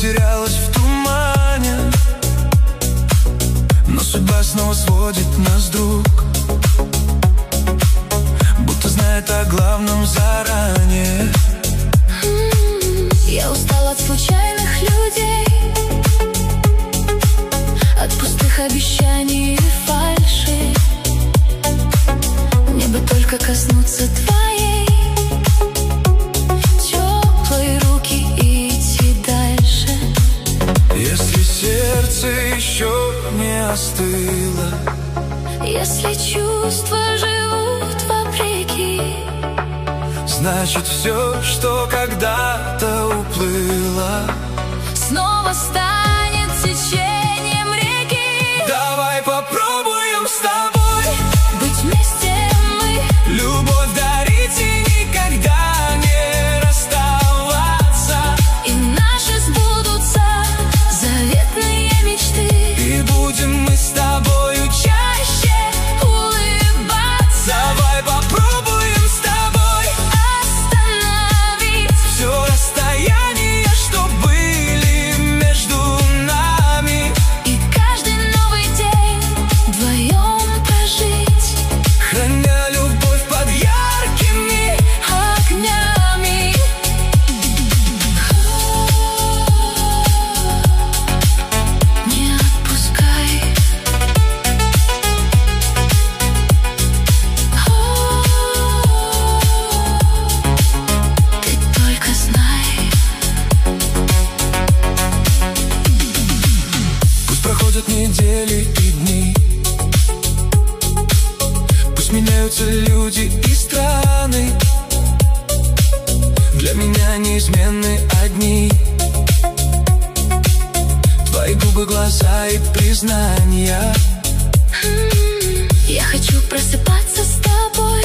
потерялась в тумане, но судьба снова сводит нас, друг, будто знает о главном заранее. Я устала от случайных людей, от пустых обещаний и фальши. Мне бы только коснуться твоей теплой руки и идти дальше. Если сердце еще не остыло, если чувства живут вопреки, значит все, что когда-то уплыло, снова станет течением реки. Давай попробуем с тобой быть вместе мы, любовь дарить и никогда не расставаться. и наши сбудутся заветные мечты. И будем мы с тобою чаще улыбаться. Давай попробуем с тобой Остановить все расстояние, что были между нами, и каждый новый день вдвоем прожить, храня любовь под яркими огнями. Не отпускай. Ты только знай. Пусть проходят недели и дни, пусть меняются люди и страны, для меня неизменны одни твои губы, глаза и признания. Я хочу просыпаться с тобой,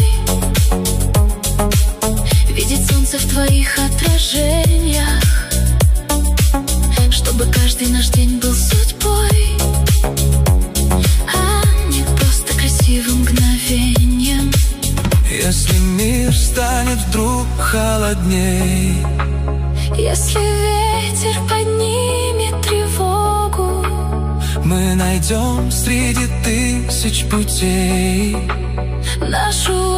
видеть солнце в твоих отражениях, чтобы каждый наш день был судьбой, а не просто красивым мгновением. Если мир станет вдруг холодней, Если ветер поднимет тревогу, мы найдем среди тысяч путей нашу